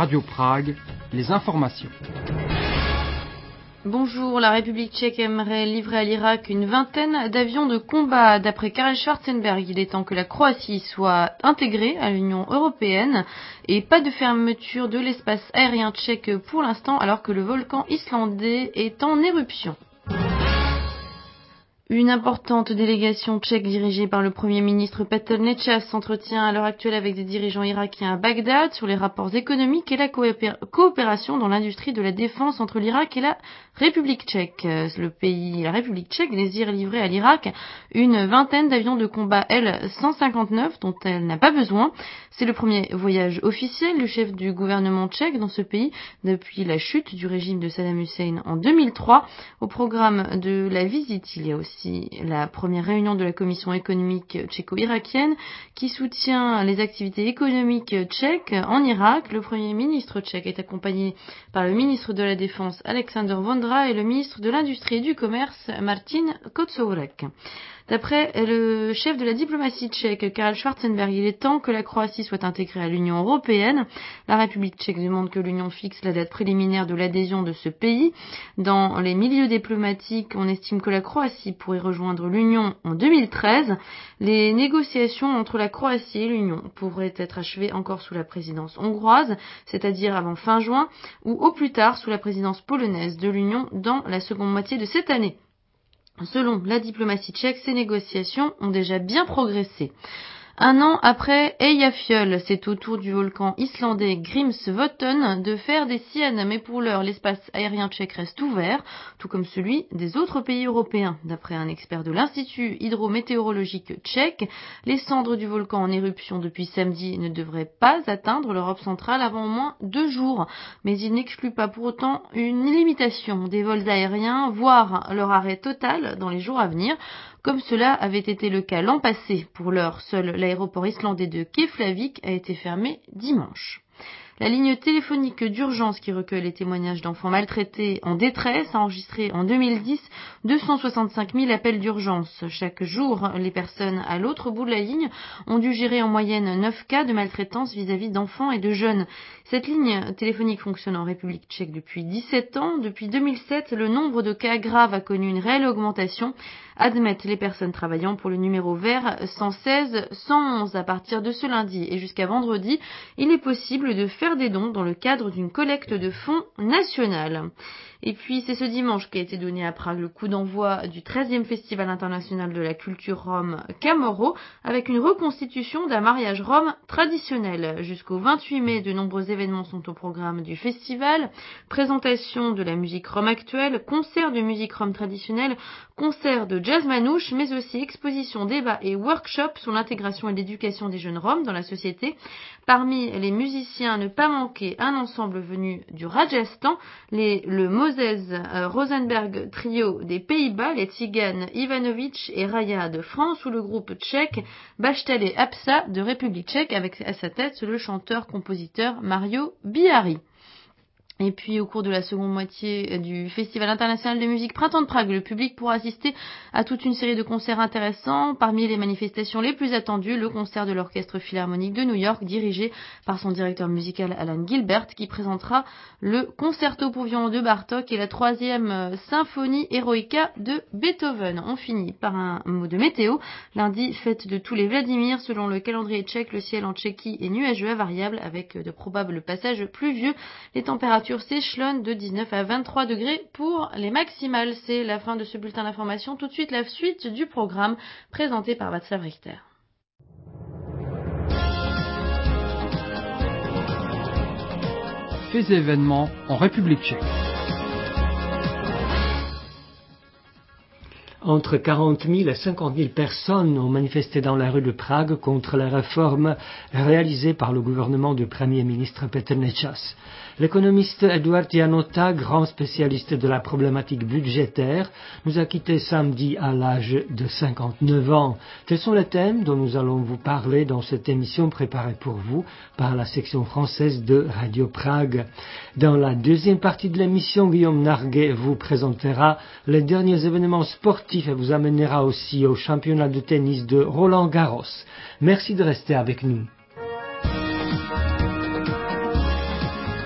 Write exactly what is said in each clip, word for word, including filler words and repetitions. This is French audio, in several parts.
Radio Prague, les informations. Bonjour, la République tchèque aimerait livrer à l'Irak une vingtaine d'avions de combat. D'après Karel Schwarzenberg, il est temps que la Croatie soit intégrée à l'Union européenne et pas de fermeture de l'espace aérien tchèque pour l'instant alors que le volcan islandais est en éruption. Une importante délégation tchèque dirigée par le Premier ministre Petr Nečas s'entretient à l'heure actuelle avec des dirigeants irakiens à Bagdad sur les rapports économiques et la coopération dans l'industrie de la défense entre l'Irak et la République tchèque. Le pays, la République tchèque désire livrer à l'Irak une vingtaine d'avions de combat L cent cinquante-neuf dont elle n'a pas besoin. C'est le premier voyage officiel du chef du gouvernement tchèque dans ce pays depuis la chute du régime de Saddam Hussein en deux mille trois. Au programme de la visite, il y a aussi la première réunion de la commission économique tchéco-irakienne qui soutient les activités économiques tchèques en Irak. Le premier ministre tchèque est accompagné par le ministre de la Défense Alexander Vondra et le ministre de l'Industrie et du Commerce Martin Kocourek. D'après le chef de la diplomatie tchèque, Karel Schwarzenberg, il est temps que la Croatie soit intégrée à l'Union européenne. La République tchèque demande que l'Union fixe la date préliminaire de l'adhésion de ce pays. Dans les milieux diplomatiques, on estime que la Croatie pourrait rejoindre l'Union en deux mille treize. Les négociations entre la Croatie et l'Union pourraient être achevées encore sous la présidence hongroise, c'est-à-dire avant fin juin, ou au plus tard sous la présidence polonaise de l'Union dans la seconde moitié de cette année. Selon la diplomatie tchèque, ces négociations ont déjà bien progressé. Un an après Eyjafjöll, c'est au tour du volcan islandais Grímsvötn de faire des siennes, mais pour l'heure, l'espace aérien tchèque reste ouvert, tout comme celui des autres pays européens. D'après un expert de l'Institut hydrométéorologique tchèque, les cendres du volcan en éruption depuis samedi ne devraient pas atteindre l'Europe centrale avant au moins deux jours, mais il n'exclut pas pour autant une limitation des vols aériens, voire leur arrêt total dans les jours à venir, comme cela avait été le cas l'an passé. Pour l'heure, seul l'aéroport islandais de Keflavik a été fermé dimanche. La ligne téléphonique d'urgence qui recueille les témoignages d'enfants maltraités en détresse a enregistré en deux mille dix deux cent soixante-cinq mille appels d'urgence. Chaque jour, les personnes à l'autre bout de la ligne ont dû gérer en moyenne neuf cas de maltraitance vis-à-vis d'enfants et de jeunes. Cette ligne téléphonique fonctionne en République tchèque depuis dix-sept ans. Depuis deux mille sept, le nombre de cas graves a connu une réelle augmentation, admettent les personnes travaillant pour le numéro vert cent seize cent onze. À partir de ce lundi et jusqu'à vendredi, il est possible de faire des dons dans le cadre d'une collecte de fonds nationale. Et puis c'est ce dimanche qu'a été donné à Prague le coup d'envoi du treizième Festival international de la culture rome Camorro, avec une reconstitution d'un mariage rome traditionnel. Jusqu'au vingt-huit mai, de nombreux événements sont au programme du festival. Présentation de la musique rome actuelle, concert de musique rome traditionnelle, concert de jazz manouche, mais aussi exposition, débats et workshops sur l'intégration et l'éducation des jeunes roms dans la société. Parmi les musiciens, ne pas manquer un ensemble venu du Rajasthan, les, le Moses euh, Rosenberg Trio des Pays-Bas, les Tziganes Ivanovic et Raya de France, ou le groupe tchèque Bachtel Apsa de République tchèque, avec à sa tête le chanteur-compositeur Mario Bihari. Et puis, au cours de la seconde moitié du Festival international de musique Printemps de Prague, le public pourra assister à toute une série de concerts intéressants. Parmi les manifestations les plus attendues, le concert de l'Orchestre Philharmonique de New York, dirigé par son directeur musical Alan Gilbert, qui présentera le Concerto pour violon de Bartók et la troisième symphonie Eroica de Beethoven. On finit par un mot de météo. Lundi, fête de tous les Vladimir. Selon le calendrier tchèque, le ciel en Tchéquie est nuageux à variable avec de probables passages pluvieux. Les températures s'échelonne de dix-neuf à vingt-trois degrés pour les maximales. C'est la fin de ce bulletin d'information. Tout de suite, la suite du programme présenté par Václav Richter. Faits et événements en République tchèque. Entre quarante mille et cinquante mille personnes ont manifesté dans la rue de Prague contre les réformes réalisées par le gouvernement du Premier ministre Petr Nečas. L'économiste Eduard Janota, grand spécialiste de la problématique budgétaire, nous a quittés samedi à l'âge de cinquante-neuf ans. Tels sont les thèmes dont nous allons vous parler dans cette émission préparée pour vous par la section française de Radio Prague. Dans la deuxième partie de l'émission, Guillaume Narguet vous présentera les derniers événements sportifs et vous amènera aussi au championnat de tennis de Roland Garros. Merci de rester avec nous.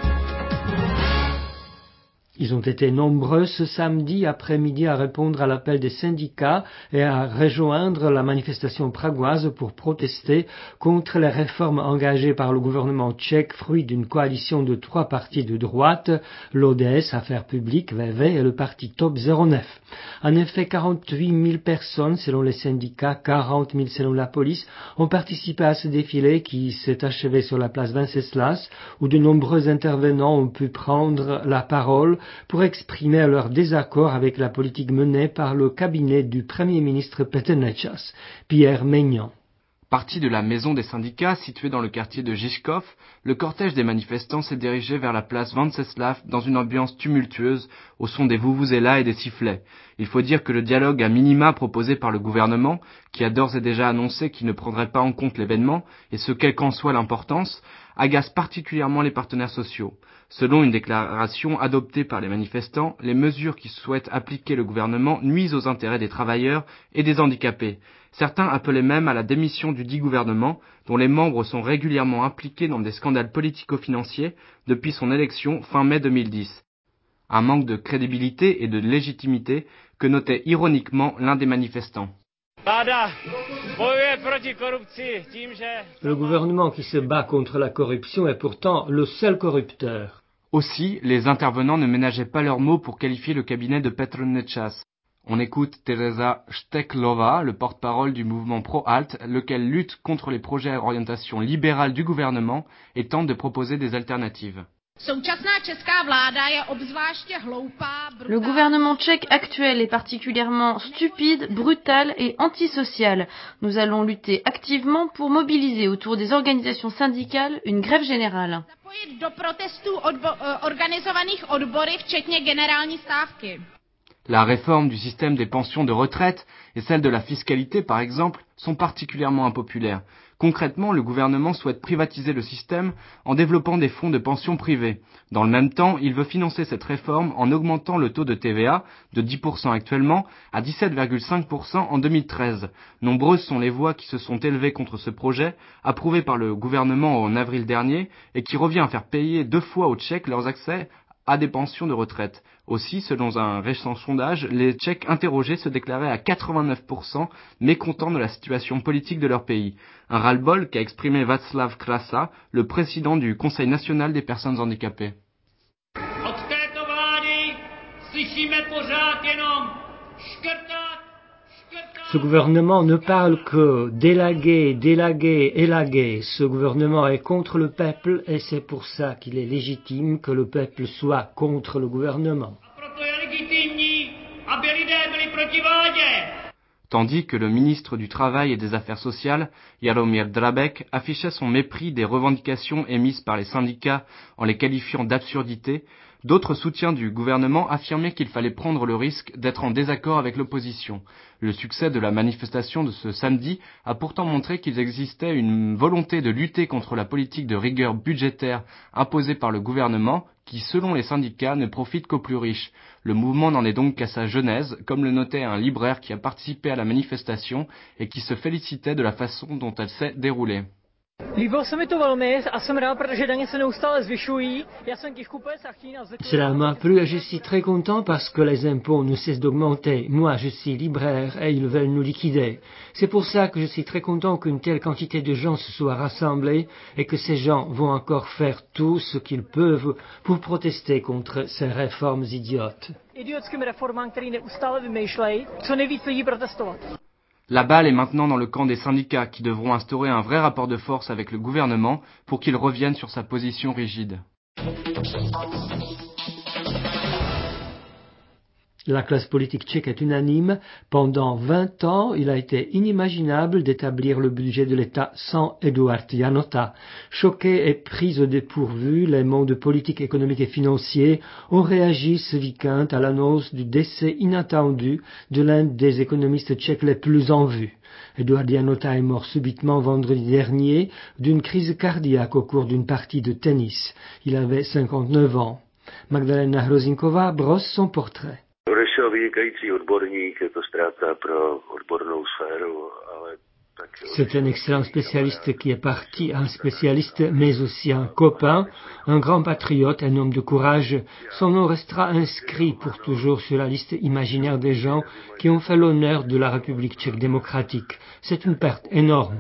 Ils ont été nombreux ce samedi après-midi à répondre à l'appel des syndicats et à rejoindre la manifestation pragoise pour protester contre les réformes engagées par le gouvernement tchèque, fruit d'une coalition de trois partis de droite, l'O D S, Affaires publiques, V V, et le parti Top zéro neuf. En effet, quarante-huit mille personnes selon les syndicats, quarante mille selon la police, ont participé à ce défilé qui s'est achevé sur la place Venceslas, où de nombreux intervenants ont pu prendre la parole pour exprimer leur désaccord avec la politique menée par le cabinet du Premier ministre Petr Nečas, Pierre Maignan. Parti de la maison des syndicats située dans le quartier de Žižkov, le cortège des manifestants s'est dirigé vers la place Venceslas dans une ambiance tumultueuse au son des vuvuzelas et des sifflets. Il faut dire que le dialogue à minima proposé par le gouvernement, qui a d'ores et déjà annoncé qu'il ne prendrait pas en compte l'événement, et ce quelle qu'en soit l'importance, agace particulièrement les partenaires sociaux. Selon une déclaration adoptée par les manifestants, les mesures qui souhaitent appliquer le gouvernement nuisent aux intérêts des travailleurs et des handicapés. Certains appelaient même à la démission du dit gouvernement, dont les membres sont régulièrement impliqués dans des scandales politico-financiers depuis son élection fin mai deux mille dix. Un manque de crédibilité et de légitimité que notait ironiquement l'un des manifestants. Le gouvernement qui se bat contre la corruption est pourtant le seul corrupteur. Aussi, les intervenants ne ménageaient pas leurs mots pour qualifier le cabinet de Petr Nečas. On écoute Teresa Šteklova, le porte-parole du mouvement Pro-Alt, lequel lutte contre les projets à orientation libérale du gouvernement et tente de proposer des alternatives. Le gouvernement tchèque actuel est particulièrement stupide, brutal et antisocial. Nous allons lutter activement pour mobiliser autour des organisations syndicales une grève générale. La réforme du système des pensions de retraite et celle de la fiscalité, par exemple, sont particulièrement impopulaires. Concrètement, le gouvernement souhaite privatiser le système en développant des fonds de pension privés. Dans le même temps, il veut financer cette réforme en augmentant le taux de T V A de dix pour cent actuellement à dix-sept virgule cinq pour cent en deux mille treize. Nombreuses sont les voix qui se sont élevées contre ce projet, approuvé par le gouvernement en avril dernier et qui revient à faire payer deux fois aux Tchèques leurs accès à des pensions de retraite. Aussi, selon un récent sondage, les Tchèques interrogés se déclaraient à quatre-vingt-neuf pour cent mécontents de la situation politique de leur pays. Un ras-le-bol qu'a exprimé Václav Krasa, le président du Conseil national des personnes handicapées. Ce gouvernement ne parle que d'élaguer, d'élaguer, élaguer. Ce gouvernement est contre le peuple et c'est pour ça qu'il est légitime que le peuple soit contre le gouvernement. Tandis que le ministre du Travail et des Affaires sociales, Jaromír Drabek, affichait son mépris des revendications émises par les syndicats en les qualifiant d'absurdité, d'autres soutiens du gouvernement affirmaient qu'il fallait prendre le risque d'être en désaccord avec l'opposition. Le succès de la manifestation de ce samedi a pourtant montré qu'il existait une volonté de lutter contre la politique de rigueur budgétaire imposée par le gouvernement, qui, selon les syndicats, ne profite qu'aux plus riches. Le mouvement n'en est donc qu'à sa genèse, comme le notait un libraire qui a participé à la manifestation et qui se félicitait de la façon dont elle s'est déroulée. Cela m'a plu et je suis très content parce que les impôts ne cessent d'augmenter. Moi, je suis libraire et ils veulent nous liquider. C'est pour ça que je suis très content qu'une telle quantité de gens se soient rassemblés et que ces gens vont encore faire tout ce qu'ils peuvent pour protester contre ces réformes idiotes. La balle est maintenant dans le camp des syndicats qui devront instaurer un vrai rapport de force avec le gouvernement pour qu'il revienne sur sa position rigide. La classe politique tchèque est unanime. Pendant vingt ans, il a été inimaginable d'établir le budget de l'État sans Eduard Janota. Choqués et pris au dépourvu, les mondes politiques, économiques et financiers ont réagi ce week-end à l'annonce du décès inattendu de l'un des économistes tchèques les plus en vue. Eduard Janota est mort subitement vendredi dernier d'une crise cardiaque au cours d'une partie de tennis. Il avait cinquante-neuf ans. Magdalena Hrozinková brosse son portrait. C'est un excellent spécialiste qui est parti, un spécialiste mais aussi un copain, un grand patriote, un homme de courage. Son nom restera inscrit pour toujours sur la liste imaginaire des gens qui ont fait l'honneur de la République tchèque démocratique. C'est une perte énorme.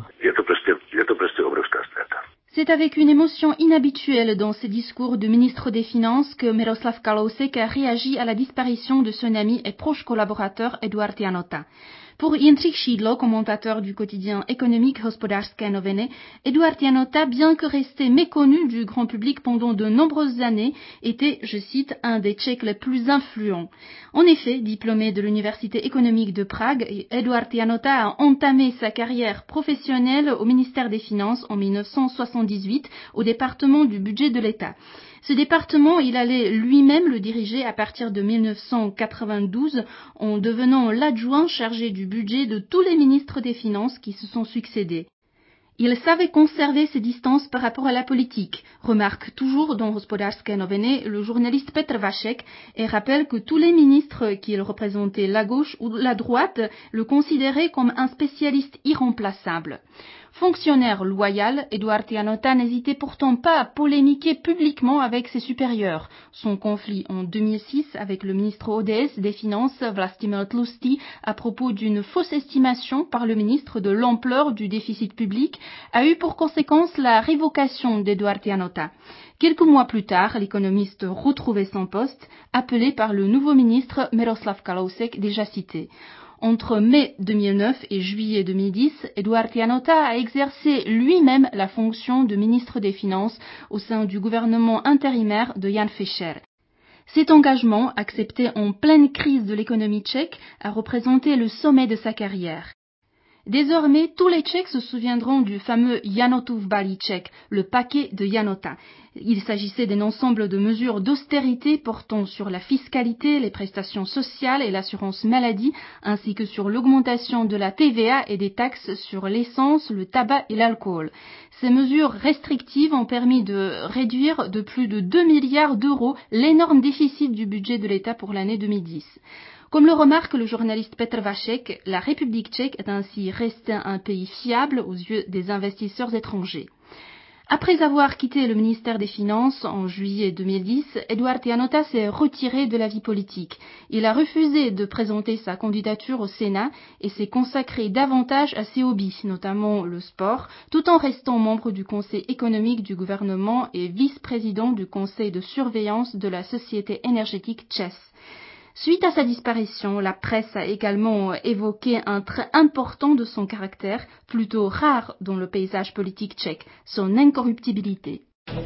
C'est avec une émotion inhabituelle dans ses discours de ministre des Finances que Miroslav Kalousek a réagi à la disparition de son ami et proche collaborateur Eduard Janota. Pour Jindřich Šídlo, commentateur du quotidien économique Hospodářské noviny, Eduard Janota, bien que resté méconnu du grand public pendant de nombreuses années, était, je cite, un des Tchèques les plus influents. En effet, diplômé de l'Université économique de Prague, Eduard Janota a entamé sa carrière professionnelle au ministère des Finances en mille neuf cent soixante-dix-huit, au département du budget de l'État. Ce département, il allait lui-même le diriger à partir de mille neuf cent quatre-vingt-douze en devenant l'adjoint chargé du budget de tous les ministres des Finances qui se sont succédés. Il savait conserver ses distances par rapport à la politique, remarque toujours dans Hospodářské noviny le journaliste Petr Vašek et rappelle que tous les ministres qu'il représentait la gauche ou la droite le considéraient comme un spécialiste irremplaçable. Fonctionnaire loyal, Eduard Janota n'hésitait pourtant pas à polémiquer publiquement avec ses supérieurs. Son conflit en deux mille six avec le ministre O D S des Finances, Vlastimil Tlustý, à propos d'une fausse estimation par le ministre de l'ampleur du déficit public, a eu pour conséquence la révocation d'Eduard Janota. Quelques mois plus tard, l'économiste retrouvait son poste, appelé par le nouveau ministre Miroslav Kalousek, déjà cité. Entre mai deux mille neuf et juillet deux mille dix, Eduard Janota a exercé lui-même la fonction de ministre des Finances au sein du gouvernement intérimaire de Jan Fischer. Cet engagement, accepté en pleine crise de l'économie tchèque, a représenté le sommet de sa carrière. Désormais, tous les Tchèques se souviendront du fameux Janotův balíček, le paquet de Janota. Il s'agissait d'un ensemble de mesures d'austérité portant sur la fiscalité, les prestations sociales et l'assurance maladie, ainsi que sur l'augmentation de la T V A et des taxes sur l'essence, le tabac et l'alcool. Ces mesures restrictives ont permis de réduire de plus de deux milliards d'euros l'énorme déficit du budget de l'État pour l'année deux mille dix. Comme le remarque le journaliste Petr Vašek, la République tchèque est ainsi restée un pays fiable aux yeux des investisseurs étrangers. Après avoir quitté le ministère des Finances en juillet deux mille dix, Eduard Janota s'est retiré de la vie politique. Il a refusé de présenter sa candidature au Sénat et s'est consacré davantage à ses hobbies, notamment le sport, tout en restant membre du Conseil économique du gouvernement et vice-président du Conseil de surveillance de la Société énergétique Č E Z. Suite à sa disparition, la presse a également évoqué un trait important de son caractère, plutôt rare dans le paysage politique tchèque, son incorruptibilité.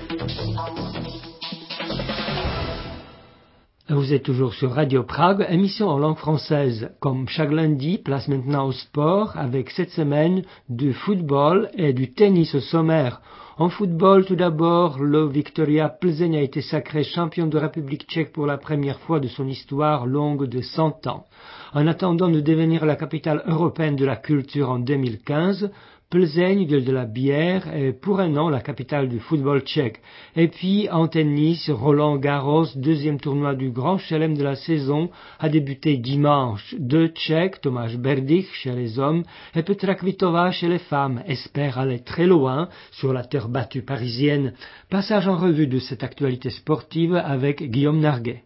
Vous êtes toujours sur Radio Prague, émission en langue française. Comme chaque lundi, place maintenant au sport avec cette semaine du football et du tennis au sommaire. En football, tout d'abord, le Viktoria Plzeň a été sacré champion de République tchèque pour la première fois de son histoire longue de cent ans. En attendant de devenir la capitale européenne de la culture en deux mille quinze, Plzeň, gueule de la bière, est pour un an la capitale du football tchèque. Et puis, en tennis, Roland Garros, deuxième tournoi du Grand Chelem de la saison, a débuté dimanche. Deux Tchèques, Tomáš Berdych chez les hommes et Petra Kvitová chez les femmes, espèrent aller très loin sur la terre battue parisienne. Passage en revue de cette actualité sportive avec Guillaume Narguet.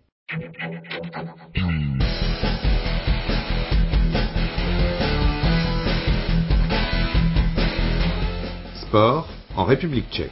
Sport en République tchèque.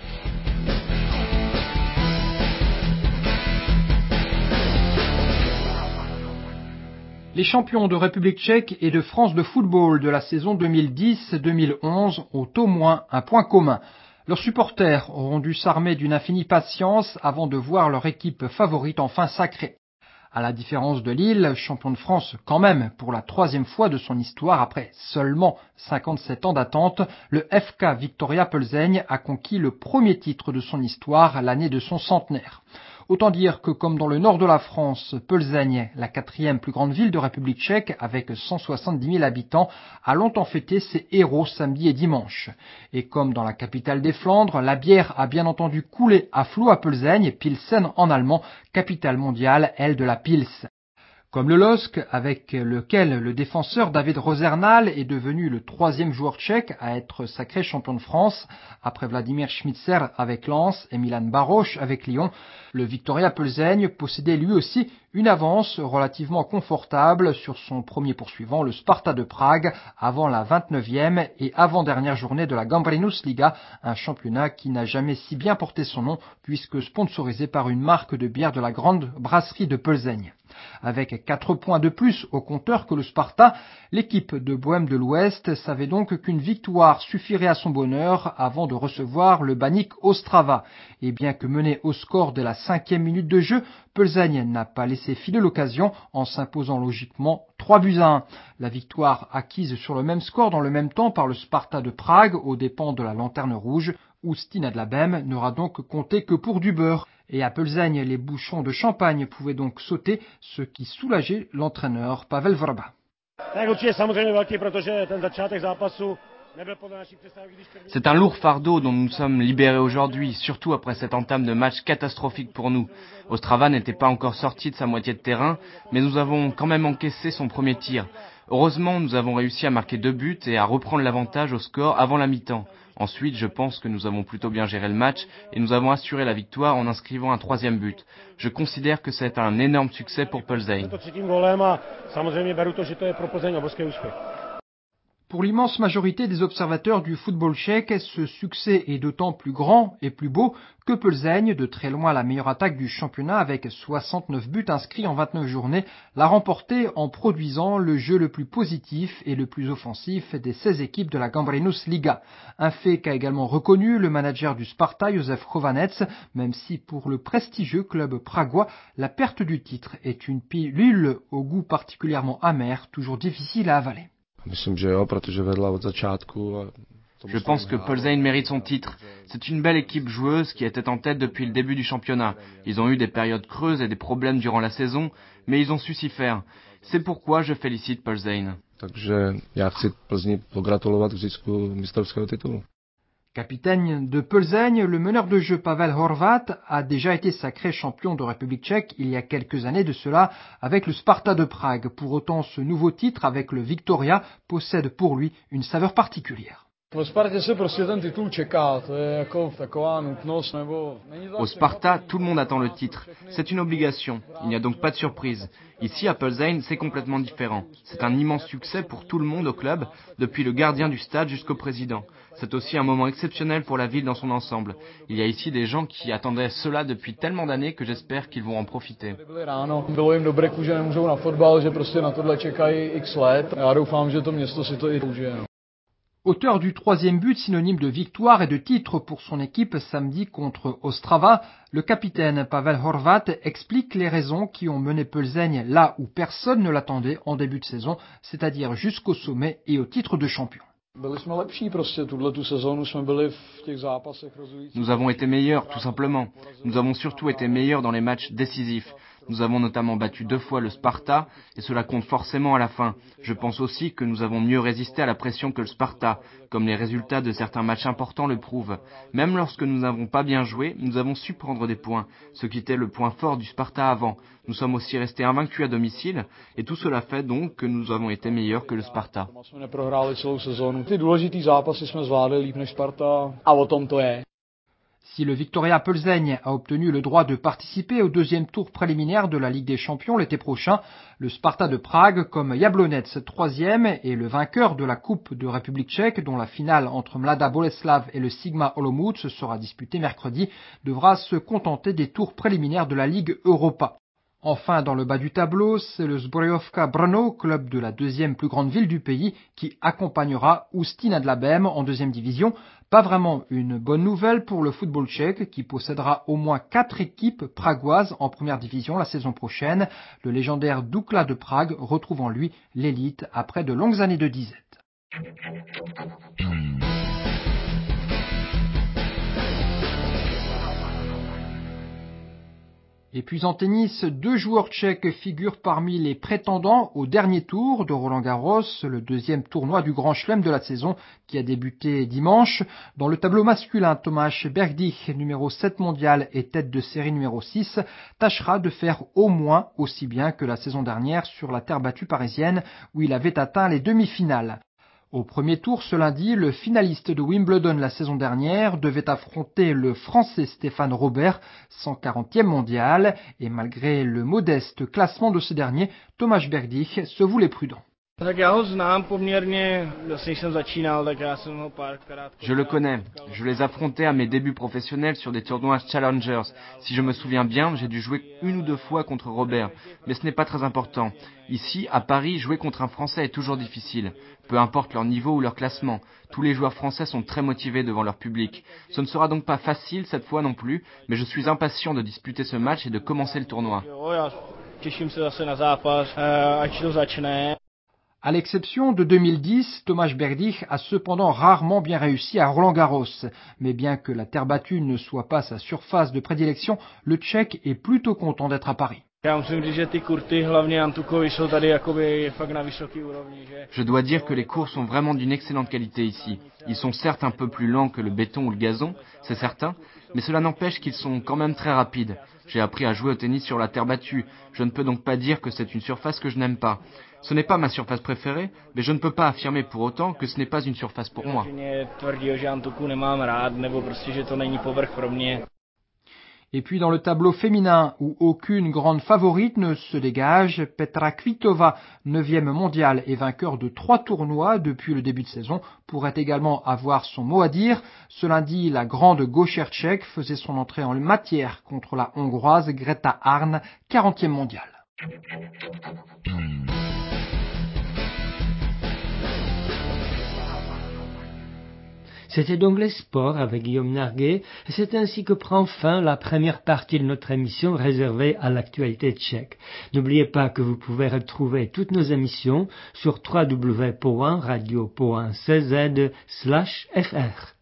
Les champions de République tchèque et de France de football de la saison deux mille dix deux mille onze ont au moins un point commun. Leurs supporters auront dû s'armer d'une infinie patience avant de voir leur équipe favorite enfin sacrée. À la différence de Lille, champion de France quand même pour la troisième fois de son histoire après seulement cinquante-sept ans d'attente, le F K Viktoria Plzeň a conquis le premier titre de son histoire l'année de son centenaire. Autant dire que comme dans le nord de la France, Plzeň, la quatrième plus grande ville de République tchèque avec cent soixante-dix mille habitants, a longtemps fêté ses héros samedi et dimanche. Et comme dans la capitale des Flandres, la bière a bien entendu coulé à flot à Plzeň, Pilsen en allemand, capitale mondiale, elle de la Pils. Comme le L O S C, avec lequel le défenseur David Rozernal est devenu le troisième joueur tchèque à être sacré champion de France, après Vladimir Šmicer avec Lens et Milan Baroš avec Lyon. Le Viktoria Plzeň possédait lui aussi une avance relativement confortable sur son premier poursuivant, le Sparta de Prague, avant la vingt-neuvième et avant-dernière journée de la Gambrinus Liga, un championnat qui n'a jamais si bien porté son nom puisque sponsorisé par une marque de bière de la grande brasserie de Plzeň. Avec quatre points de plus au compteur que le Sparta, l'équipe de Bohême de l'Ouest savait donc qu'une victoire suffirait à son bonheur avant de recevoir le Baník Ostrava. Et bien que mené au score de la cinquième minute de jeu, Plzeň n'a pas laissé filer l'occasion en s'imposant logiquement trois buts à un. La victoire acquise sur le même score dans le même temps par le Sparta de Prague aux dépens de la Lanterne Rouge, Ústí nad Labem n'aura donc compté que pour du beurre. Et à Plzeň, les bouchons de champagne pouvaient donc sauter, ce qui soulageait l'entraîneur Pavel Vrba. C'est un lourd fardeau dont nous sommes libérés aujourd'hui, surtout après cette entame de match catastrophique pour nous. Ostrava n'était pas encore sorti de sa moitié de terrain, mais nous avons quand même encaissé son premier tir. Heureusement, nous avons réussi à marquer deux buts et à reprendre l'avantage au score avant la mi-temps. Ensuite, je pense que nous avons plutôt bien géré le match et nous avons assuré la victoire en inscrivant un troisième but. Je considère que c'est un énorme succès pour Plzeň. Pour l'immense majorité des observateurs du football tchèque, ce succès est d'autant plus grand et plus beau que Plzeň, de très loin la meilleure attaque du championnat avec soixante-neuf buts inscrits en vingt-neuf journées, l'a remporté en produisant le jeu le plus positif et le plus offensif des seize équipes de la Gambrinus Liga. Un fait qu'a également reconnu le manager du Sparta, Josef Chovanec, même si pour le prestigieux club pragois, la perte du titre est une pilule au goût particulièrement amer, toujours difficile à avaler. Je pense que Plzeň mérite son titre. C'est une belle équipe joueuse qui était en tête depuis le début du championnat. Ils ont eu des périodes creuses et des problèmes durant la saison, mais ils ont su s'y faire. C'est pourquoi je félicite Plzeň. Capitaine de Plzeň, le meneur de jeu Pavel Horvat a déjà été sacré champion de République tchèque il y a quelques années de cela avec le Sparta de Prague. Pour autant, ce nouveau titre avec le Viktoria possède pour lui une saveur particulière. Au Sparta, tout le monde attend le titre. C'est une obligation. Il n'y a donc pas de surprise. Ici, à Plzeň, c'est complètement différent. C'est un immense succès pour tout le monde au club, depuis le gardien du stade jusqu'au président. C'est aussi un moment exceptionnel pour la ville dans son ensemble. Il y a ici des gens qui attendaient cela depuis tellement d'années que j'espère qu'ils vont en profiter. Auteur du troisième but synonyme de victoire et de titre pour son équipe samedi contre Ostrava, le capitaine Pavel Horvat explique les raisons qui ont mené Plzeň là où personne ne l'attendait en début de saison, c'est-à-dire jusqu'au sommet et au titre de champion. Nous avons été meilleurs, tout simplement. Nous avons surtout été meilleurs dans les matchs décisifs. Nous avons notamment battu deux fois le Sparta, et cela compte forcément à la fin. Je pense aussi que nous avons mieux résisté à la pression que le Sparta, comme les résultats de certains matchs importants le prouvent. Même lorsque nous n'avons pas bien joué, nous avons su prendre des points, ce qui était le point fort du Sparta avant. Nous sommes aussi restés invaincus à domicile, et tout cela fait donc que nous avons été meilleurs que le Sparta. Si le Viktoria Plzeň a obtenu le droit de participer au deuxième tour préliminaire de la Ligue des Champions l'été prochain, le Sparta de Prague, comme Jablonec troisième et le vainqueur de la Coupe de République tchèque, dont la finale entre Mladá Boleslav et le Sigma Olomouc sera disputée mercredi, devra se contenter des tours préliminaires de la Ligue Europa. Enfin, dans le bas du tableau, c'est le Zbrojovka Brno, club de la deuxième plus grande ville du pays, qui accompagnera Ústí nad Labem en deuxième division. Pas vraiment une bonne nouvelle pour le football tchèque, qui possédera au moins quatre équipes pragoises en première division la saison prochaine. Le légendaire Dukla de Prague retrouve en lui l'élite après de longues années de disette. Et puis en tennis, deux joueurs tchèques figurent parmi les prétendants au dernier tour de Roland-Garros, le deuxième tournoi du Grand Chelem de la saison qui a débuté dimanche. Dans le tableau masculin, Tomáš Berdych, numéro sept mondial et tête de série numéro six, tâchera de faire au moins aussi bien que la saison dernière sur la terre battue parisienne où il avait atteint les demi-finales. Au premier tour ce lundi, le finaliste de Wimbledon la saison dernière devait affronter le Français Stéphane Robert, cent quarantième mondial, et malgré le modeste classement de ce dernier, Tomáš Berdych se voulait prudent. Je le connais. Je l'ai affronté à mes débuts professionnels sur des tournois Challengers. Si je me souviens bien, j'ai dû jouer une ou deux fois contre Robert, mais ce n'est pas très important. Ici, à Paris, jouer contre un Français est toujours difficile. Peu importe leur niveau ou leur classement, tous les joueurs français sont très motivés devant leur public. Ce ne sera donc pas facile cette fois non plus, mais je suis impatient de disputer ce match et de commencer le tournoi. À l'exception de deux mille dix, Tomáš Berdych a cependant rarement bien réussi à Roland-Garros. Mais bien que la terre battue ne soit pas sa surface de prédilection, le Tchèque est plutôt content d'être à Paris. Je dois dire que les courts sont vraiment d'une excellente qualité ici. Ils sont certes un peu plus lents que le béton ou le gazon, c'est certain, mais cela n'empêche qu'ils sont quand même très rapides. J'ai appris à jouer au tennis sur la terre battue, je ne peux donc pas dire que c'est une surface que je n'aime pas. Ce n'est pas ma surface préférée, mais je ne peux pas affirmer pour autant que ce n'est pas une surface pour moi. Et puis dans le tableau féminin, où aucune grande favorite ne se dégage, Petra Kvitova, neuvième mondiale et vainqueur de trois tournois depuis le début de saison, pourrait également avoir son mot à dire. Ce lundi, la grande gauchère tchèque faisait son entrée en matière contre la hongroise Greta Arn, quarantième mondiale. C'était donc les sports avec Guillaume Narguet, et c'est ainsi que prend fin la première partie de notre émission réservée à l'actualité tchèque. N'oubliez pas que vous pouvez retrouver toutes nos émissions sur w w w point radio point c z slash f r.